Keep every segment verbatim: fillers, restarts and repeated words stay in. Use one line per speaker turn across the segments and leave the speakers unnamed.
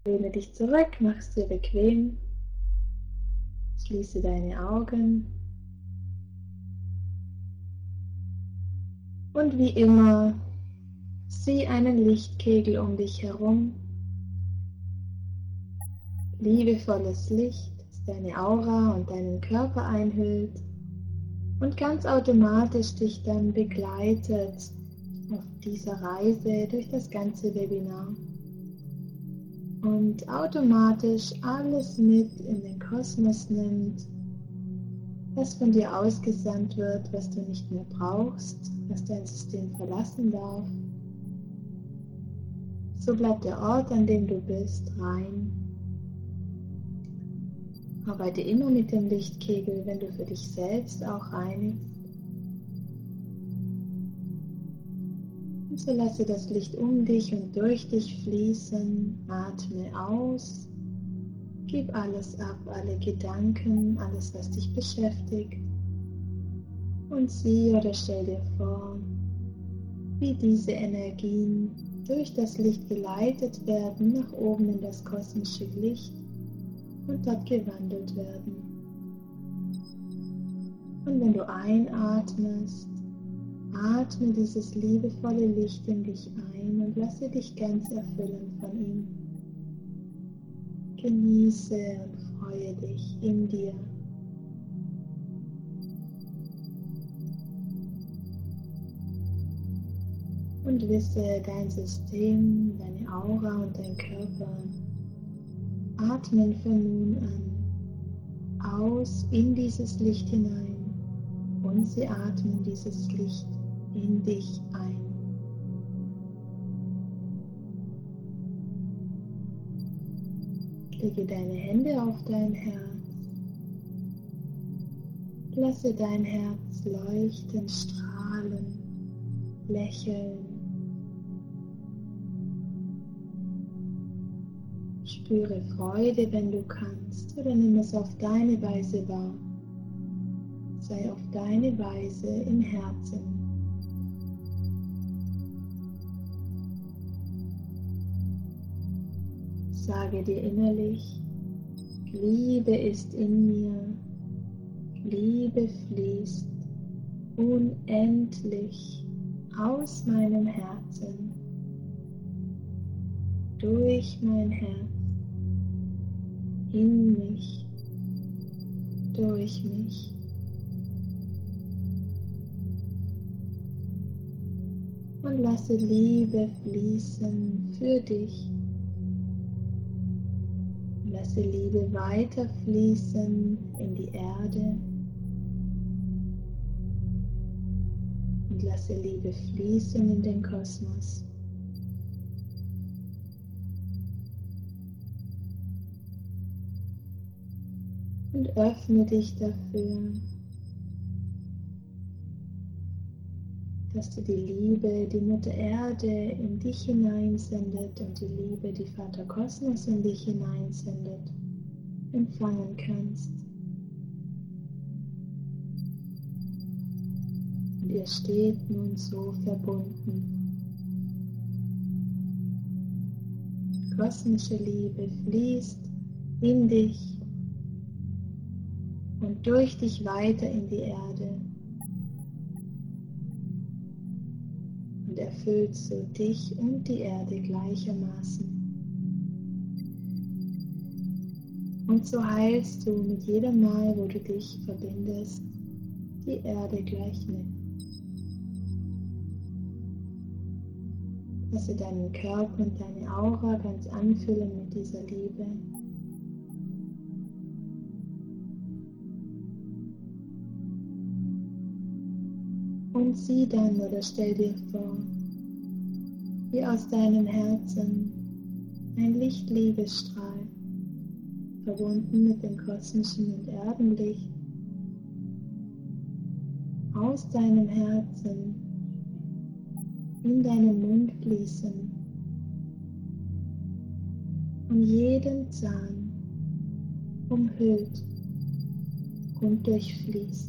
Lehne dich zurück, mach es dir bequem, schließe deine Augen und wie immer sieh einen Lichtkegel um dich herum, liebevolles Licht, das deine Aura und deinen Körper einhüllt und ganz automatisch dich dann begleitet auf dieser Reise durch das ganze Webinar. Und automatisch alles mit in den Kosmos nimmt, was von dir ausgesandt wird, was du nicht mehr brauchst, was dein System verlassen darf. So bleibt der Ort, an dem du bist, rein. Arbeite immer mit dem Lichtkegel, wenn du für dich selbst auch reinigst. Und so lasse das Licht um dich und durch dich fließen, atme aus, gib alles ab, alle Gedanken, alles was dich beschäftigt und sieh oder stell dir vor, wie diese Energien durch das Licht geleitet werden nach oben in das kosmische Licht und dort gewandelt werden. Und wenn du einatmest, atme dieses liebevolle Licht in dich ein und lasse dich ganz erfüllen von ihm. Genieße und freue dich in dir. Und wisse, dein System, deine Aura und dein Körper atmen von nun an aus in dieses Licht hinein und sie atmen dieses Licht in dich ein. Lege deine Hände auf dein Herz. Lasse dein Herz leuchten, strahlen, lächeln. Spüre Freude, wenn du kannst, oder nimm es auf deine Weise wahr. Sei auf deine Weise im Herzen. Sage dir innerlich, Liebe ist in mir, Liebe fließt unendlich aus meinem Herzen, durch mein Herz, in mich, durch mich. Und lasse Liebe fließen für dich. Lasse Liebe weiter fließen in die Erde. Und lasse Liebe fließen in den Kosmos. Und öffne dich dafür, dass du die Liebe, die Mutter Erde in dich hineinsendet und die Liebe, die Vater Kosmos in dich hineinsendet, empfangen kannst. Und ihr steht nun so verbunden. Kosmische Liebe fließt in dich und durch dich weiter in die Erde. Und erfüllt so dich und die Erde gleichermaßen. Und so heilst du mit jedem Mal, wo du dich verbindest, die Erde gleich mit. Lasse deinen Körper und deine Aura ganz anfüllen mit dieser Liebe. Und sieh dann oder stell dir vor, wie aus deinem Herzen ein Licht-Liebesstrahl, verbunden mit dem kosmischen und Erdenlicht, aus deinem Herzen in deinen Mund fließen und jeden Zahn umhüllt und durchfließt.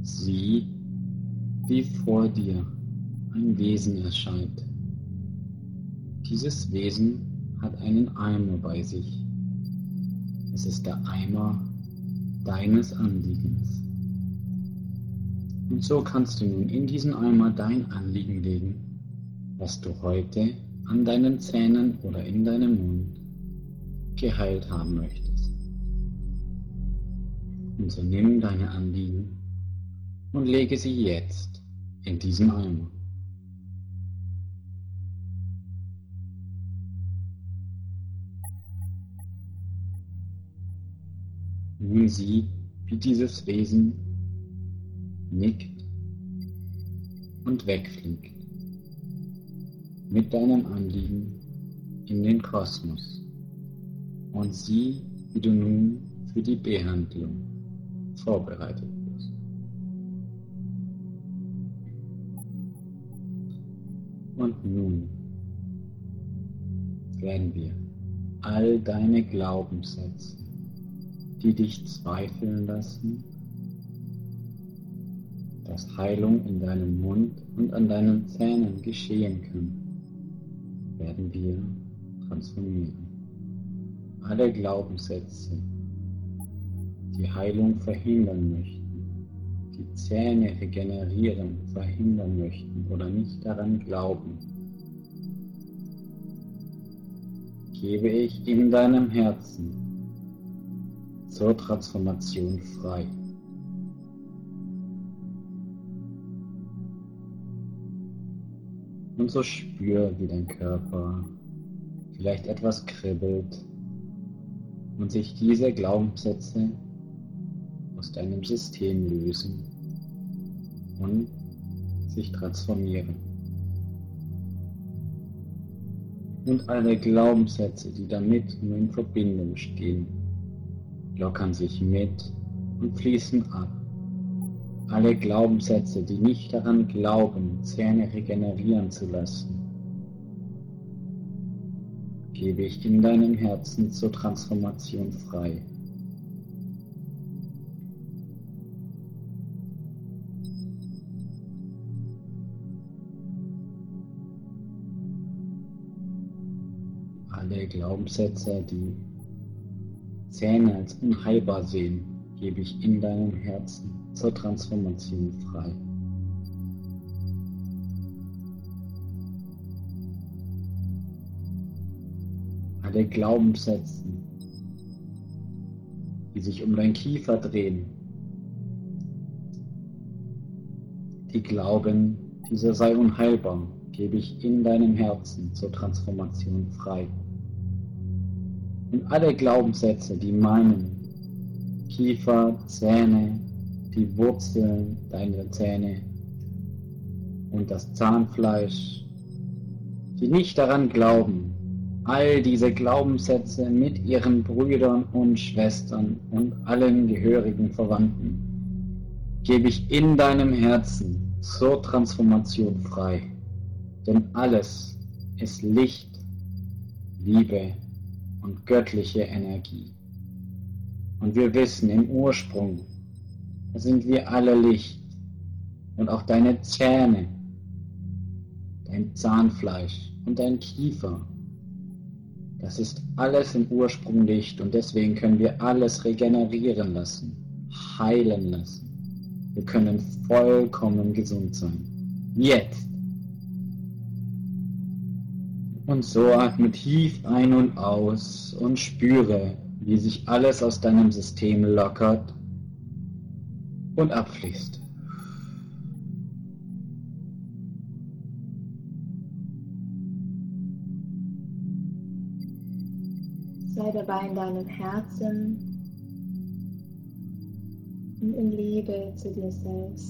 Sieh, wie vor dir ein Wesen erscheint. Dieses Wesen hat einen Eimer bei sich. Es ist der Eimer deines Anliegens. Und so kannst du nun in diesen Eimer dein Anliegen legen, was du heute an deinen Zähnen oder in deinem Mund geheilt haben möchtest. Und so nimm deine Anliegen und lege sie jetzt in diesen Eimer. Nun sieh, wie dieses Wesen nickt und wegfliegt mit deinem Anliegen in den Kosmos. Und sieh, wie du nun für die Behandlung vorbereitet wirst. Und nun werden wir all deine Glaubenssätze, die dich zweifeln lassen, dass Heilung in deinem Mund und an deinen Zähnen geschehen kann, werden wir transformieren. Alle Glaubenssätze, die Heilung verhindern möchten, die Zähne regenerieren, verhindern möchten oder nicht daran glauben, gebe ich in deinem Herzen zur Transformation frei. Und so spür, wie dein Körper vielleicht etwas kribbelt und sich diese Glaubenssätze aus deinem System lösen und sich transformieren. Und alle Glaubenssätze, die damit nur in Verbindung stehen, lockern sich mit und fließen ab. Alle Glaubenssätze, die nicht daran glauben, Zähne regenerieren zu lassen, gebe ich in deinem Herzen zur Transformation frei. Alle Glaubenssätze, die Zähne als unheilbar sehen, gebe ich in deinem Herzen zur Transformation frei. Alle Glaubenssätze, die sich um dein Kiefer drehen, die glauben, dieser sei unheilbar, gebe ich in deinem Herzen zur Transformation frei. Und alle Glaubenssätze, die meinen, Kiefer, Zähne, die Wurzeln deiner Zähne und das Zahnfleisch, die nicht daran glauben, all diese Glaubenssätze mit ihren Brüdern und Schwestern und allen gehörigen Verwandten, gebe ich in deinem Herzen zur Transformation frei. Denn alles ist Licht, Liebe und göttliche Energie. Und wir wissen im Ursprung, da sind wir alle Licht. Und auch deine Zähne, dein Zahnfleisch und dein Kiefer, das ist alles im Ursprung Licht. Und deswegen können wir alles regenerieren lassen, heilen lassen. Wir können vollkommen gesund sein. Jetzt. Und so atme tief ein und aus und spüre, wie sich alles aus deinem System lockert und abfließt.
Sei dabei in deinem Herzen und in Liebe zu dir selbst.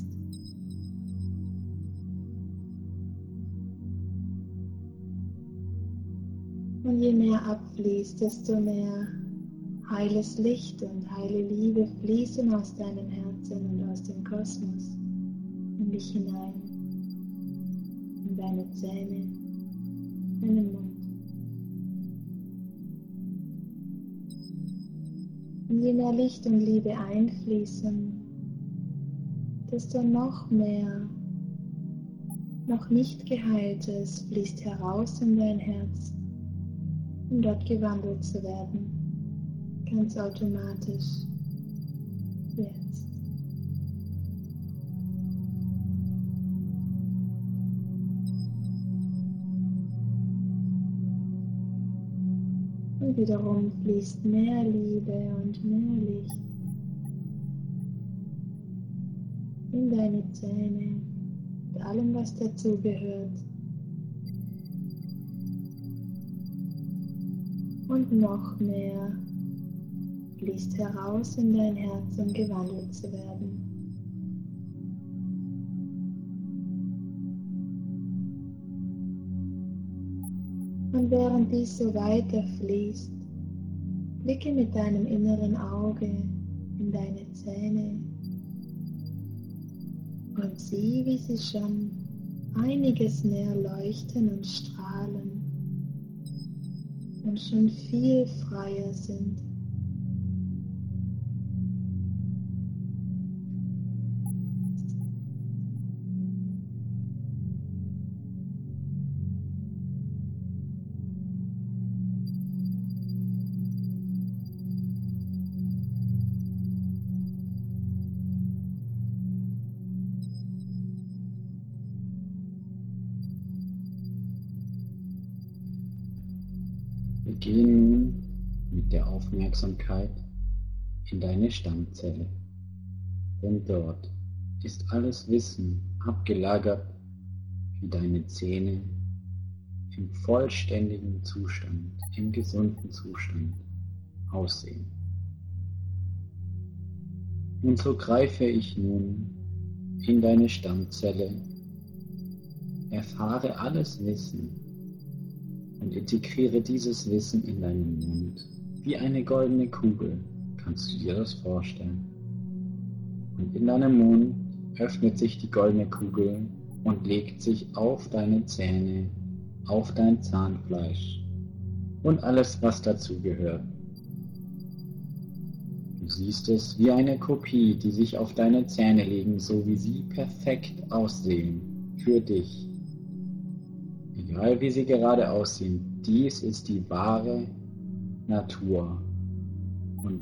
Und je mehr abfließt, desto mehr heiles Licht und heile Liebe fließen aus deinem Herzen und aus dem Kosmos in dich hinein, in deine Zähne, deinen Mund. Und je mehr Licht und Liebe einfließen, desto noch mehr, noch nicht Geheiltes fließt heraus in dein Herz, um dort gewandelt zu werden, ganz automatisch, jetzt. Und wiederum fließt mehr Liebe und mehr Licht in deine Zähne, mit allem, was dazugehört. Und noch mehr fließt heraus in dein Herz, um gewandelt zu werden. Und während dies so weiter fließt, blicke mit deinem inneren Auge in deine Zähne und sieh, wie sie schon einiges mehr leuchten und strahlen und schon viel freier sind.
Wir gehen nun mit der Aufmerksamkeit in deine Stammzelle, denn dort ist alles Wissen abgelagert, wie deine Zähne im vollständigen Zustand, im gesunden Zustand aussehen. Und so greife ich nun in deine Stammzelle, erfahre alles Wissen und integriere dieses Wissen in deinen Mund, wie eine goldene Kugel, kannst du dir das vorstellen. Und in deinem Mund öffnet sich die goldene Kugel und legt sich auf deine Zähne, auf dein Zahnfleisch und alles, was dazu gehört. Du siehst es wie eine Kopie, die sich auf deine Zähne legen, so wie sie perfekt aussehen für dich. Egal wie sie gerade aussehen, dies ist die wahre Natur und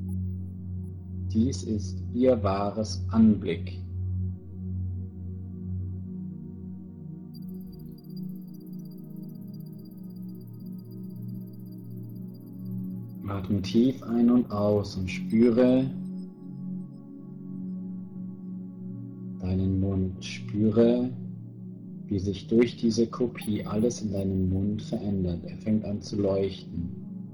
dies ist ihr wahres Anblick. Atme tief ein und aus und spüre deinen Mund, spüre, wie sich durch diese Kopie alles in deinem Mund verändert. Er fängt an zu leuchten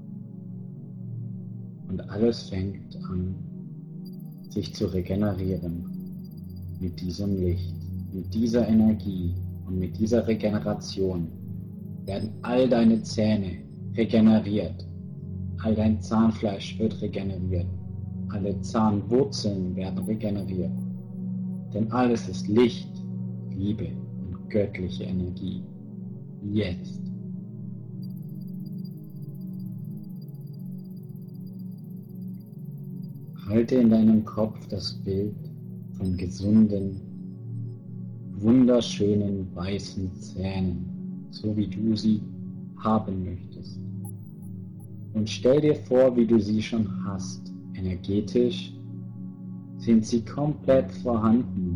und alles fängt an, sich zu regenerieren mit diesem Licht, mit dieser Energie und mit dieser Regeneration werden all deine Zähne regeneriert, all dein Zahnfleisch wird regeneriert, alle Zahnwurzeln werden regeneriert, denn alles ist Licht, Liebe und göttliche Energie. Jetzt. Halte in deinem Kopf das Bild von gesunden, wunderschönen weißen Zähnen, so wie du sie haben möchtest. Und stell dir vor, wie du sie schon hast. Energetisch sind sie komplett vorhanden.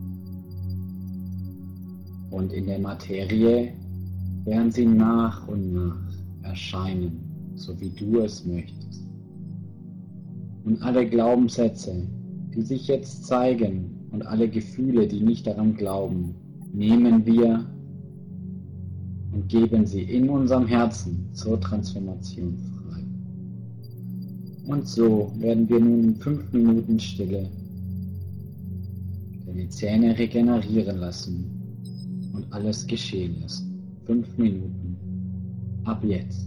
Und in der Materie werden sie nach und nach erscheinen, so wie du es möchtest. Und alle Glaubenssätze, die sich jetzt zeigen und alle Gefühle, die nicht daran glauben, nehmen wir und geben sie in unserem Herzen zur Transformation frei. Und so werden wir nun in fünf Minuten Stille deine Zähne regenerieren lassen und alles geschehen lassen. Fünf Minuten. Ab jetzt.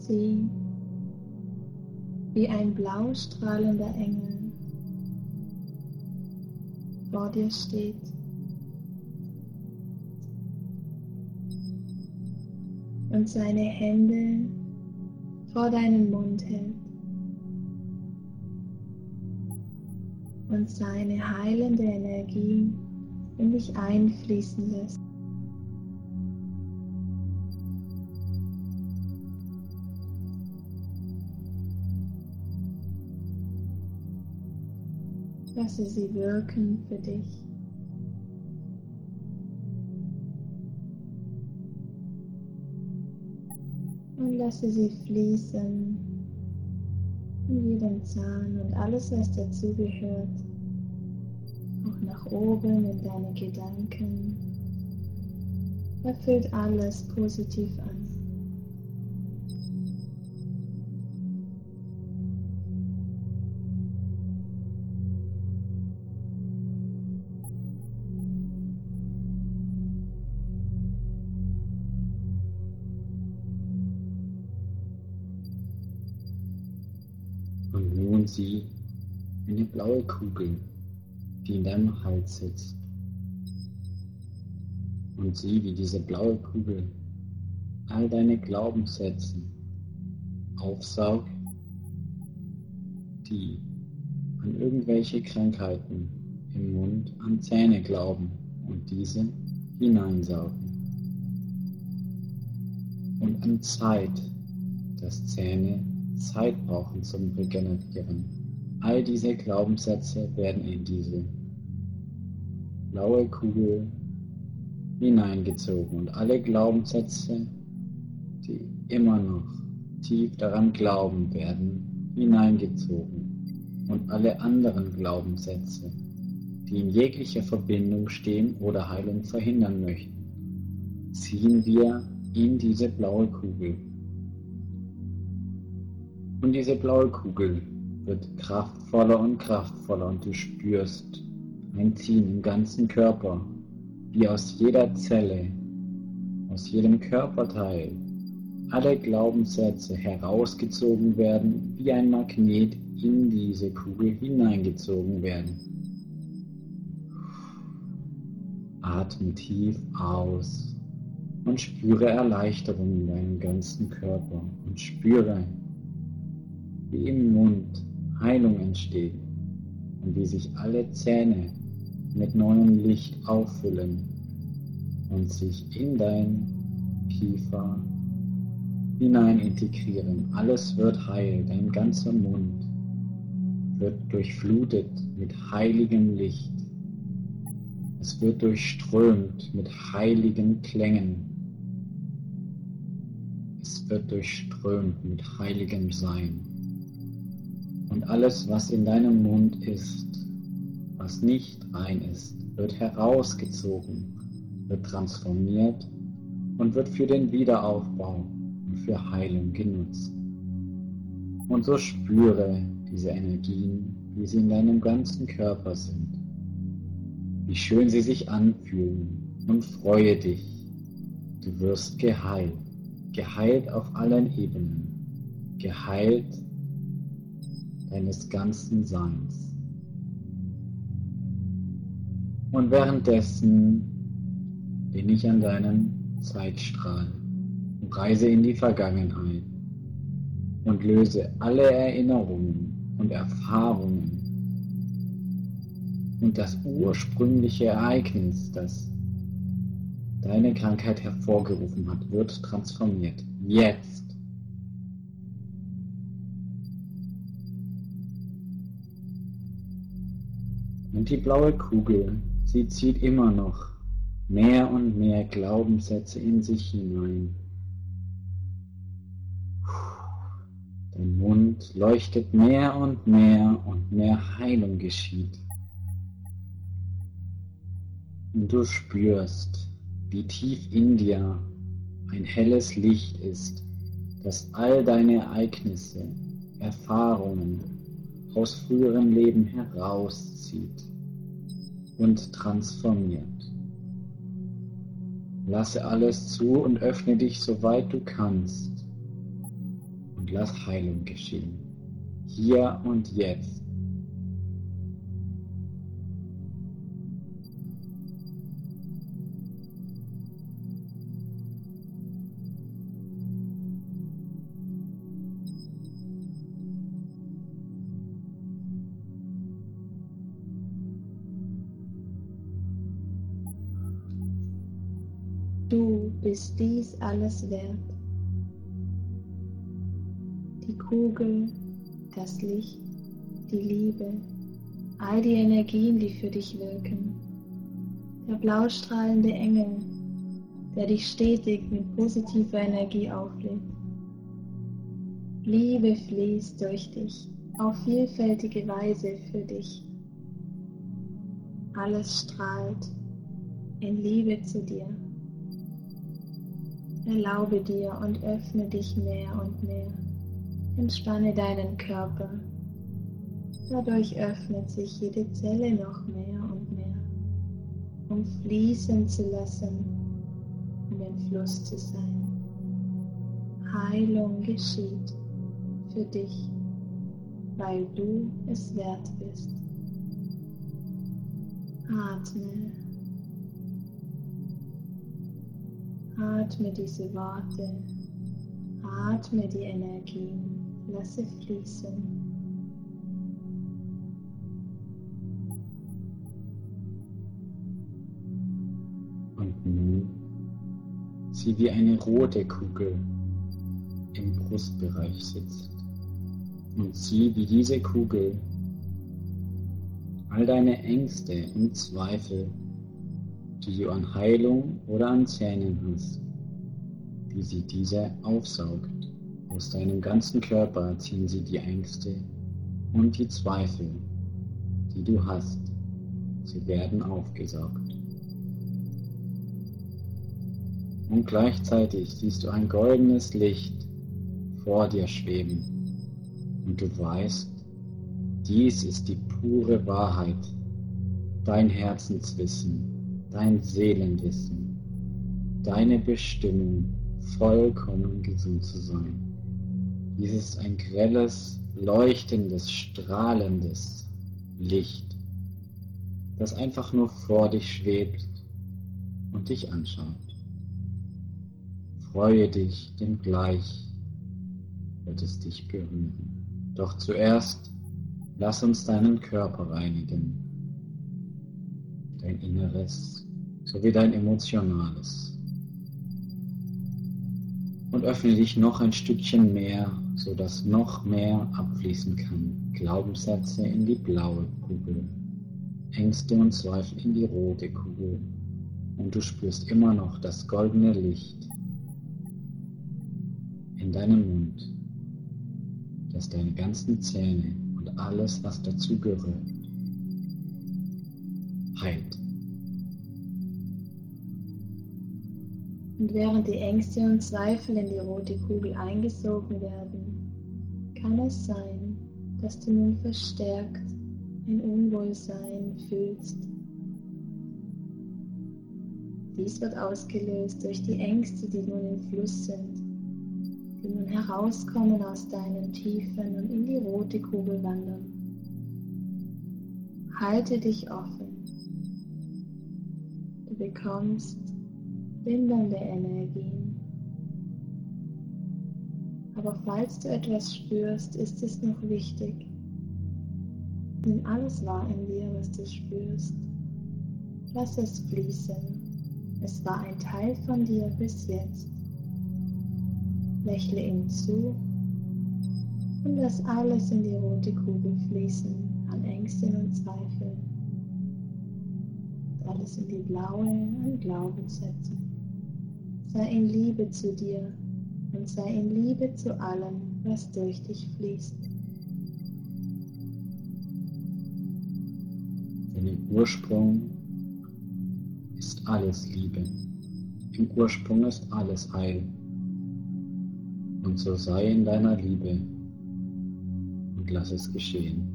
Sieh, wie ein blau strahlender Engel vor dir steht. Und seine Hände vor deinen Mund hält und seine heilende Energie in dich einfließen lässt. Lasse sie wirken für dich. Und lasse sie fließen in jedem Zahn und alles, was dazugehört, auch nach oben in deine Gedanken. Erfüllt alles positiv an.
Und nun sieh eine blaue Kugel, die in deinem Hals sitzt. Und sieh, wie diese blaue Kugel all deine Glaubenssätze aufsaugt, die an irgendwelche Krankheiten im Mund, an Zähne glauben und diese hineinsaugen. Und an Zeit, dass Zähne Zeit brauchen zum Regenerieren. All diese Glaubenssätze werden in diese blaue Kugel hineingezogen und alle Glaubenssätze, die immer noch tief daran glauben, werden hineingezogen und alle anderen Glaubenssätze, die in jeglicher Verbindung stehen oder Heilung verhindern möchten, ziehen wir in diese blaue Kugel. Und diese blaue Kugel wird kraftvoller und kraftvoller und du spürst ein Ziehen im ganzen Körper, wie aus jeder Zelle, aus jedem Körperteil alle Glaubenssätze herausgezogen werden, wie ein Magnet in diese Kugel hineingezogen werden. Atme tief aus und spüre Erleichterung in deinem ganzen Körper und spüre, wie im Mund Heilung entsteht und wie sich alle Zähne mit neuem Licht auffüllen und sich in dein Kiefer hinein integrieren. Alles wird heil, dein ganzer Mund wird durchflutet mit heiligem Licht. Es wird durchströmt mit heiligen Klängen. Es wird durchströmt mit heiligem Sein. Und alles, was in deinem Mund ist, was nicht rein ist, wird herausgezogen, wird transformiert und wird für den Wiederaufbau und für Heilung genutzt. Und so spüre diese Energien, wie sie in deinem ganzen Körper sind, wie schön sie sich anfühlen und freue dich. Du wirst geheilt, geheilt auf allen Ebenen, geheilt deines ganzen Seins. Und währenddessen bin ich an deinem Zeitstrahl und reise in die Vergangenheit und löse alle Erinnerungen und Erfahrungen und das ursprüngliche Ereignis, das deine Krankheit hervorgerufen hat, wird transformiert. Jetzt. Und die blaue Kugel, sie zieht immer noch mehr und mehr Glaubenssätze in sich hinein. Dein Mund leuchtet mehr und mehr und mehr Heilung geschieht. Und du spürst, wie tief in dir ein helles Licht ist, das all deine Ereignisse, Erfahrungen aus früheren Leben herauszieht und transformiert. Lasse alles zu und öffne dich, soweit du kannst, und lass Heilung geschehen. Hier und jetzt.
Du bist dies alles wert. Die Kugel, das Licht, die Liebe, all die Energien, die für dich wirken. Der blaustrahlende Engel, der dich stetig mit positiver Energie auflädt. Liebe fließt durch dich auf vielfältige Weise für dich. Alles strahlt in Liebe zu dir. Erlaube dir und öffne dich mehr und mehr. Entspanne deinen Körper. Dadurch öffnet sich jede Zelle noch mehr und mehr, um fließen zu lassen, um im Fluss zu sein. Heilung geschieht für dich, weil du es wert bist. Atme. Atme diese Worte, atme die Energien, lasse fließen.
Und nun sieh, wie eine rote Kugel im Brustbereich sitzt. Und sieh, wie diese Kugel all deine Ängste und Zweifel, die du an Heilung oder an Zähnen hast, wie sie diese aufsaugt. Aus deinem ganzen Körper ziehen sie die Ängste und die Zweifel, die du hast. Sie werden aufgesaugt. Und gleichzeitig siehst du ein goldenes Licht vor dir schweben. Und du weißt, dies ist die pure Wahrheit, dein Herzenswissen, dein Seelenwissen, deine Bestimmung, vollkommen gesund zu sein. Dies ist ein grelles, leuchtendes, strahlendes Licht, das einfach nur vor dich schwebt und dich anschaut. Freue dich, denn gleich wird es dich berühren. Doch zuerst lass uns deinen Körper reinigen, dein Inneres sowie dein Emotionales. Und öffne dich noch ein Stückchen mehr, sodass noch mehr abfließen kann. Glaubenssätze in die blaue Kugel, Ängste und Zweifel in die rote Kugel. Und du spürst immer noch das goldene Licht in deinem Mund, das deine ganzen Zähne und alles, was dazu gehört, heilt.
Und während die Ängste und Zweifel in die rote Kugel eingesogen werden, kann es sein, dass du nun verstärkt ein Unwohlsein fühlst. Dies wird ausgelöst durch die Ängste, die nun im Fluss sind, die nun herauskommen aus deinen Tiefen und in die rote Kugel wandern. Halte dich offen. Du bekommst lindernde Energien. Aber falls du etwas spürst, ist es noch wichtig. Nimm alles wahr in dir, was du spürst. Lass es fließen. Es war ein Teil von dir bis jetzt. Lächle ihm zu und lass alles in die rote Kugel fließen, an Ängsten und Zweifeln. Alles in die blaue an Glaubenssätzen. Sei in Liebe zu dir und sei in Liebe zu allem, was durch dich fließt.
Denn im Ursprung ist alles Liebe. Im Ursprung ist alles Heil. Und so sei in deiner Liebe und lass es geschehen.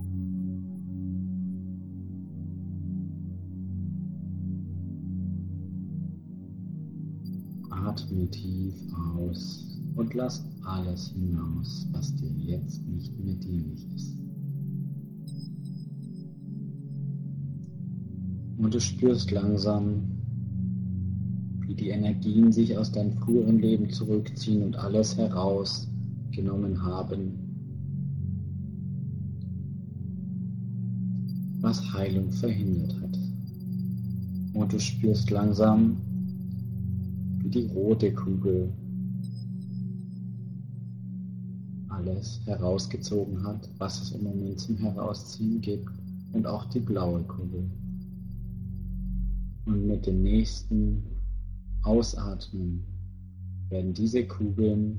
Atme tief aus und lass alles hinaus, was dir jetzt nicht mehr dienlich ist. Und du spürst langsam, wie die Energien sich aus deinem früheren Leben zurückziehen und alles herausgenommen haben, was Heilung verhindert hat. Und du spürst langsam, wie die rote Kugel alles herausgezogen hat, was es im Moment zum Herausziehen gibt, und auch die blaue Kugel. Und mit dem nächsten Ausatmen werden diese Kugeln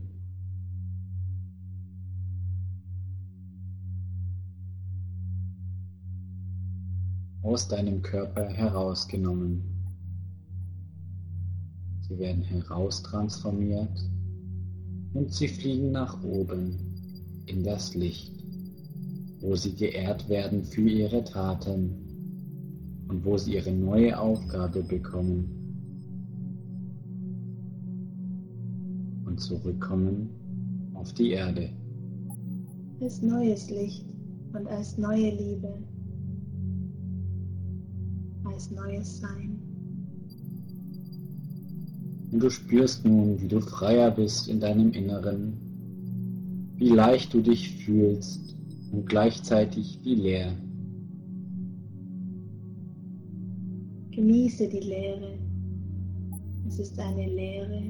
aus deinem Körper herausgenommen. Sie werden heraustransformiert und sie fliegen nach oben in das Licht, wo sie geehrt werden für ihre Taten und wo sie ihre neue Aufgabe bekommen und zurückkommen auf die Erde.
Als neues Licht und als neue Liebe, als neues Sein.
Und du spürst nun, wie du freier bist in deinem Inneren, wie leicht du dich fühlst und gleichzeitig wie leer.
Genieße die Leere. Es ist eine Leere,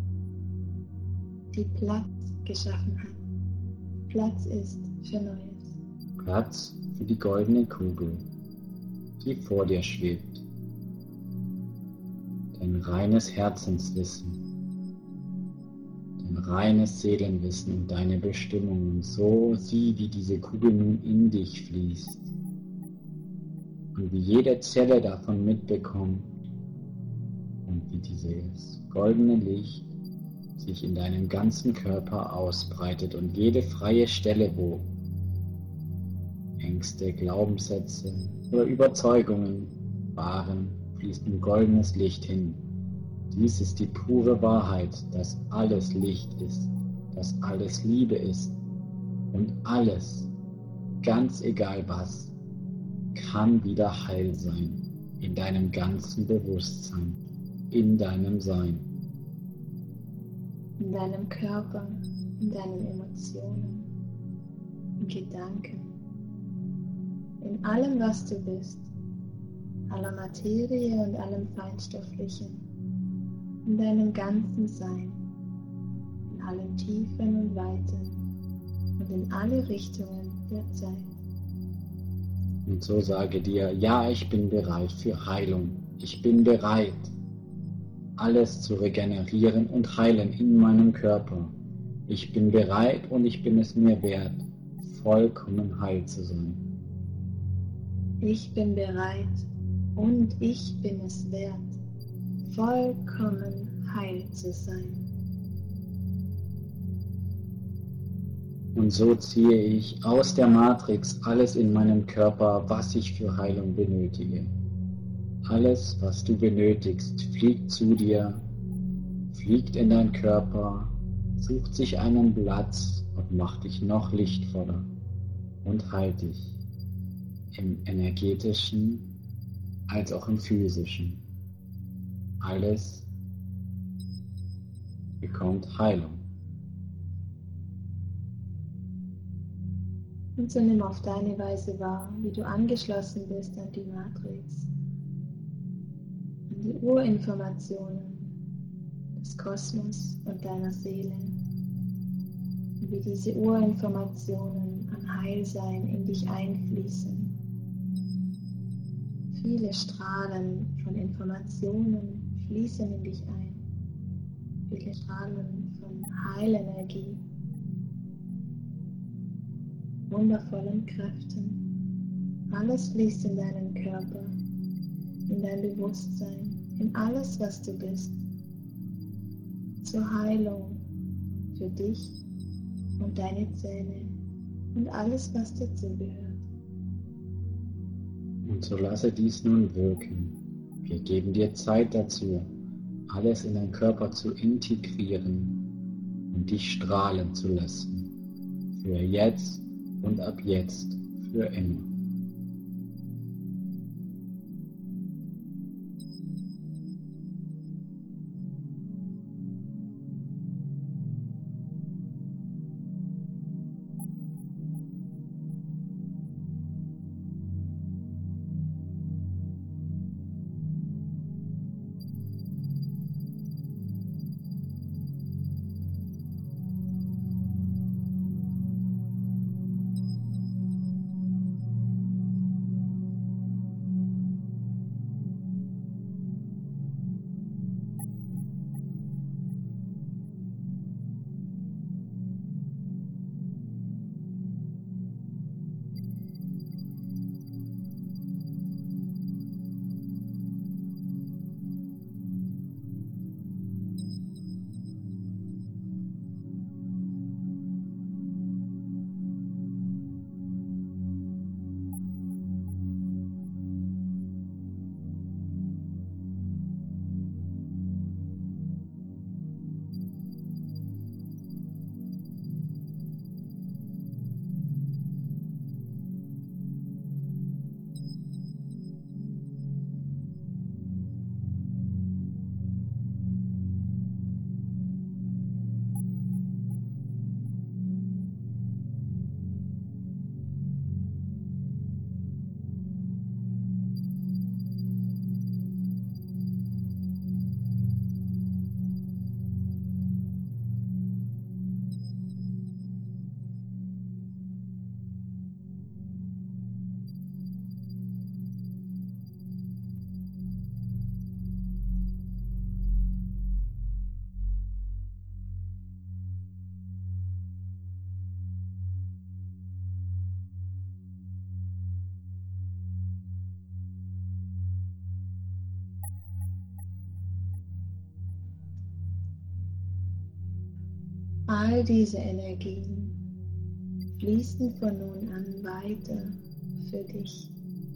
die Platz geschaffen hat. Platz ist für Neues.
Platz für die goldene Kugel, die vor dir schwebt. Dein reines Herzenswissen, dein reines Seelenwissen und deine Bestimmung. Und so sieh, wie diese Kugel nun in dich fließt und wie jede Zelle davon mitbekommt und wie dieses goldene Licht sich in deinem ganzen Körper ausbreitet und jede freie Stelle, wo Ängste, Glaubenssätze oder Überzeugungen waren, fließt ein goldenes Licht hin. Dies ist die pure Wahrheit, dass alles Licht ist, dass alles Liebe ist und alles, ganz egal was, kann wieder heil sein in deinem ganzen Bewusstsein, in deinem Sein.
In deinem Körper, in deinen Emotionen, in Gedanken, in allem, was du bist, aller Materie und allem Feinstofflichen, in deinem ganzen Sein, in allen Tiefen und Weiten und in alle Richtungen der Zeit.
Und so sage dir, ja, ich bin bereit für Heilung. Ich bin bereit, alles zu regenerieren und heilen in meinem Körper. Ich bin bereit und ich bin es mir wert, vollkommen heil zu sein.
Ich bin bereit und ich bin es wert, vollkommen heil zu sein.
Und so ziehe ich aus der Matrix alles in meinem Körper, was ich für Heilung benötige. Alles, was du benötigst, fliegt zu dir, fliegt in deinen Körper, sucht sich einen Platz und macht dich noch lichtvoller und heilt dich im energetischen als auch im physischen. Alles bekommt Heilung.
Und so nimm auf deine Weise wahr, wie du angeschlossen bist an die Matrix, an die Urinformationen des Kosmos und deiner Seele. Und wie diese Urinformationen an Heilsein in dich einfließen. Viele Strahlen von Informationen fließen in dich ein. Viele Strahlen von Heilenergie, wundervollen Kräften. Alles fließt in deinen Körper, in dein Bewusstsein, in alles, was du bist. Zur Heilung für dich und deine Zähne und alles, was dazugehört.
Und so lasse dies nun wirken. Wir geben dir Zeit dazu, alles in deinen Körper zu integrieren und dich strahlen zu lassen. Für jetzt und ab jetzt für immer.
All diese Energien fließen von nun an weiter für dich,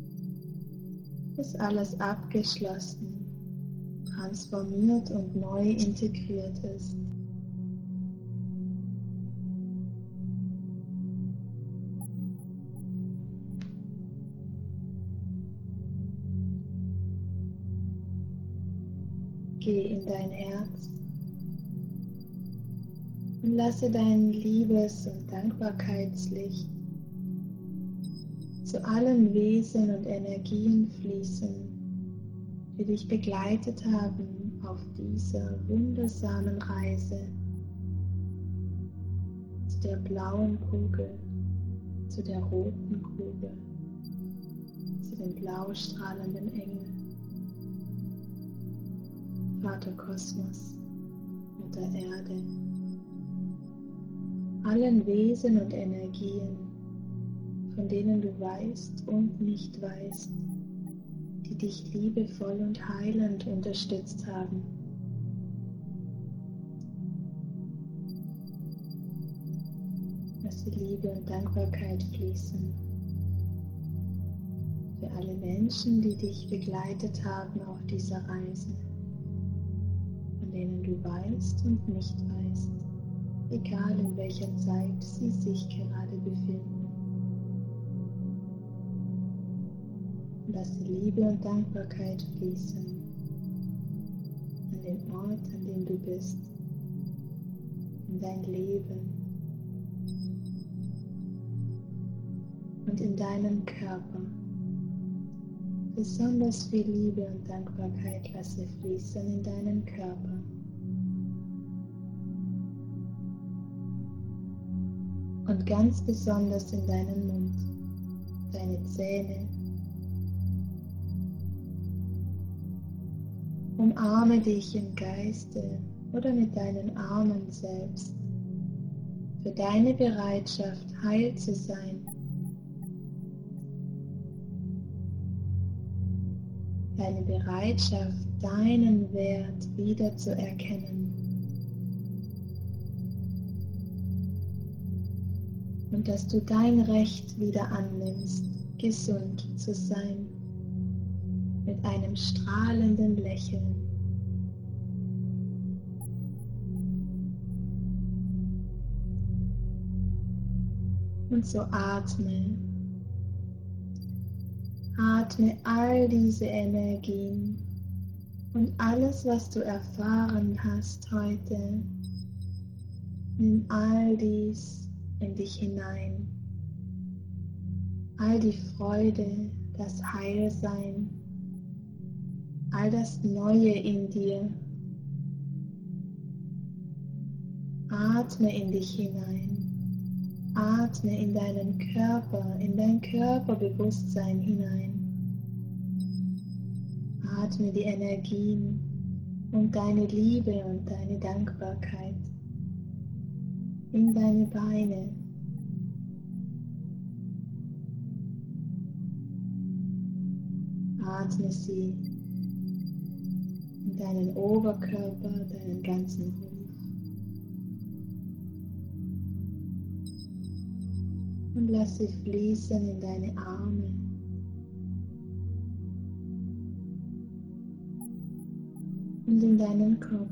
bis alles abgeschlossen, transformiert und neu integriert ist. Geh in dein Herz und lasse dein Liebes- und Dankbarkeitslicht zu allen Wesen und Energien fließen, die dich begleitet haben auf dieser wundersamen Reise zu der blauen Kugel, zu der roten Kugel, zu den blau strahlenden Engeln. Vater Kosmos, Mutter Erde, allen Wesen und Energien, von denen du weißt und nicht weißt, die dich liebevoll und heilend unterstützt haben. Lasse Liebe und Dankbarkeit fließen für alle Menschen, die dich begleitet haben auf dieser Reise, von denen du weißt und nicht weißt, egal in welcher Zeit sie sich gerade befinden. Lasse Liebe und Dankbarkeit fließen an den Ort, an dem du bist, in dein Leben und in deinen Körper. Besonders viel Liebe und Dankbarkeit lasse fließen in deinen Körper. Und ganz besonders in deinen Mund, deine Zähne. Umarme dich im Geiste oder mit deinen Armen selbst für deine Bereitschaft, heil zu sein. Deine Bereitschaft, deinen Wert wieder zu erkennen. Und dass du dein Recht wieder annimmst, gesund zu sein, mit einem strahlenden Lächeln. Und so atme. Atme all diese Energien und alles, was du erfahren hast heute. Nimm all dies in dich hinein. All die Freude, das Heilsein, all das Neue in dir. Atme in dich hinein. Atme in deinen Körper, in dein Körperbewusstsein hinein. Atme die Energien und deine Liebe und deine Dankbarkeit in deine Beine. Atme sie in deinen Oberkörper, deinen ganzen Rumpf. Und lass sie fließen in deine Arme. Und in deinen Kopf.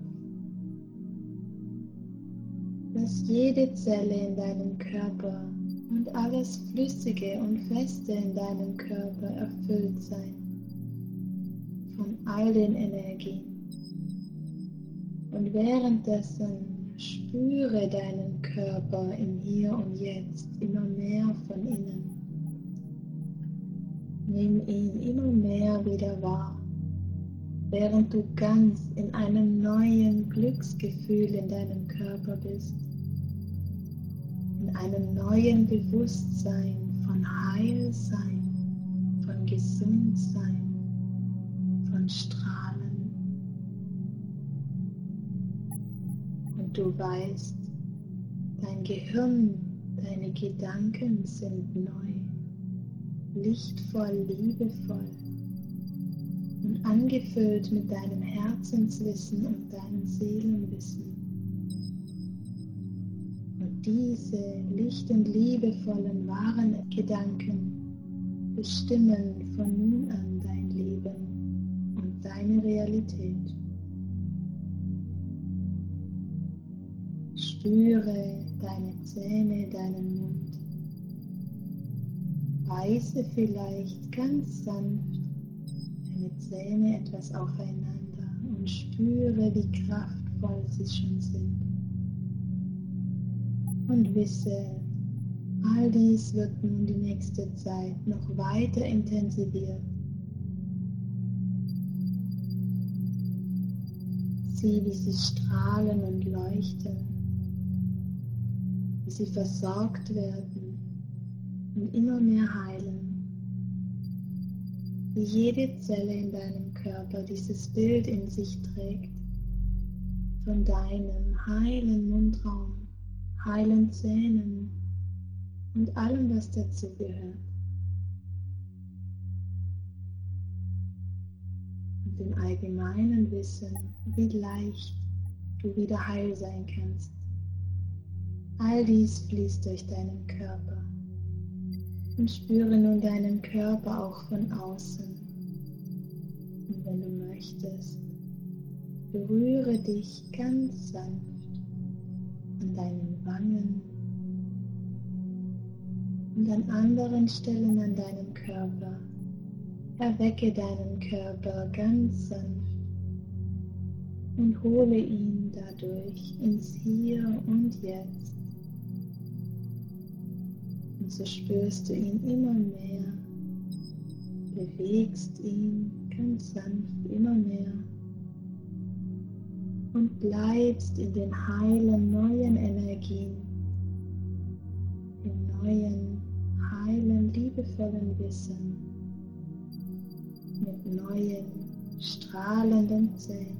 Lass jede Zelle in deinem Körper und alles Flüssige und Feste in deinem Körper erfüllt sein von all den Energien. Und währenddessen spüre deinen Körper im Hier und Jetzt immer mehr von innen. Nimm ihn immer mehr wieder wahr, während du ganz in einem neuen Glücksgefühl in deinem Körper bist. In einem neuen Bewusstsein von Heilsein, von Gesundsein, von Strahlen. Und du weißt, dein Gehirn, deine Gedanken sind neu, lichtvoll, liebevoll und angefüllt mit deinem Herzenswissen und deinem Seelenwissen. Und diese licht- und liebevollen, wahren Gedanken bestimmen von nun an dein Leben und deine Realität. Spüre deine Zähne, deinen Mund. Beiße vielleicht ganz sanft deine Zähne etwas aufeinander und spüre, wie kraftvoll sie schon sind. Und wisse, all dies wird nun die nächste Zeit noch weiter intensiviert. Sieh, wie sie strahlen und leuchten, wie sie versorgt werden und immer mehr heilen. Wie jede Zelle in deinem Körper dieses Bild in sich trägt von deinem heilen Mundraum, heilen Zähnen und allem, was dazu gehört. Und im allgemeinen Wissen, wie leicht du wieder heil sein kannst. All dies fließt durch deinen Körper. Und spüre nun deinen Körper auch von außen. Und wenn du möchtest, berühre dich ganz sanft an deinen Wangen und an anderen Stellen an deinem Körper. Erwecke deinen Körper ganz sanft und hole ihn dadurch ins Hier und Jetzt. Und so spürst du ihn immer mehr, bewegst ihn ganz sanft immer mehr und bleibst in den heilen neuen Energien, im neuen, heilen, liebevollen Wissen, mit neuen, strahlenden Zähnen.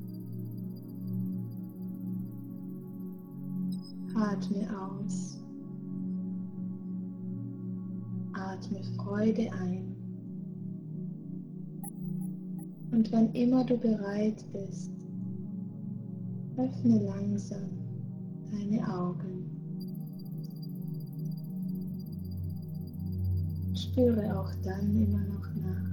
Atme aus. Atme Freude ein. Und wann immer du bereit bist, öffne langsam deine Augen. Spüre auch dann immer noch nach.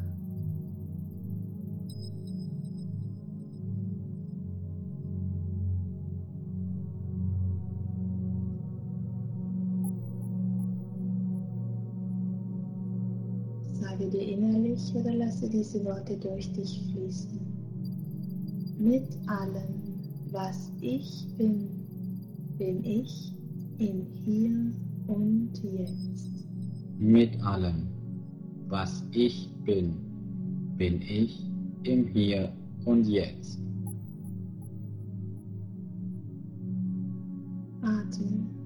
Sage dir innerlich oder lasse diese Worte durch dich fließen. Mit allem, was ich bin, bin ich im Hier und Jetzt.
Mit allem, was ich bin, bin ich im Hier und Jetzt.
Atme